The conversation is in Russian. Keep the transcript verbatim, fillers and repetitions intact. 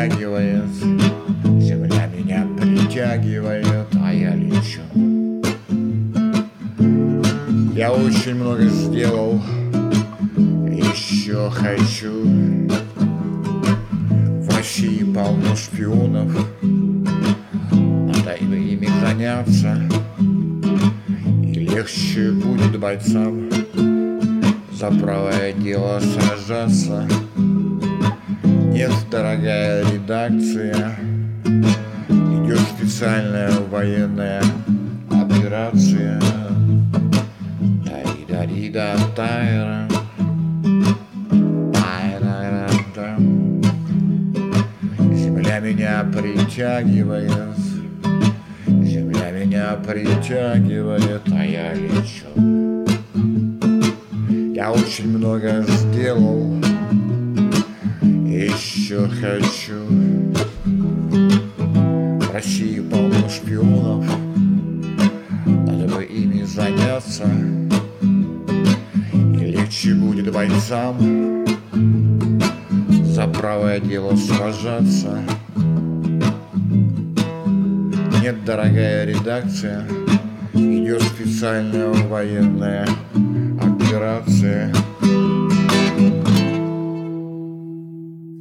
притягивает, земля меня притягивает, а я лечу. Я очень много сделал, еще хочу. В России полно шпионов, надо ими заняться, и легче будет бойцам за правое дело сражаться. Нет, дорогая редакция, идет специальная военная операция. Дай-да-ди-да-тайра, тайра-ра-да. Земля меня притягивает, земля меня притягивает, а я лечу. Я очень много сделал, еще хочу. В России полно шпионов, надо бы ими заняться, и легче будет бойцам за правое дело сражаться. Нет, дорогая редакция, идет специальная военная операция.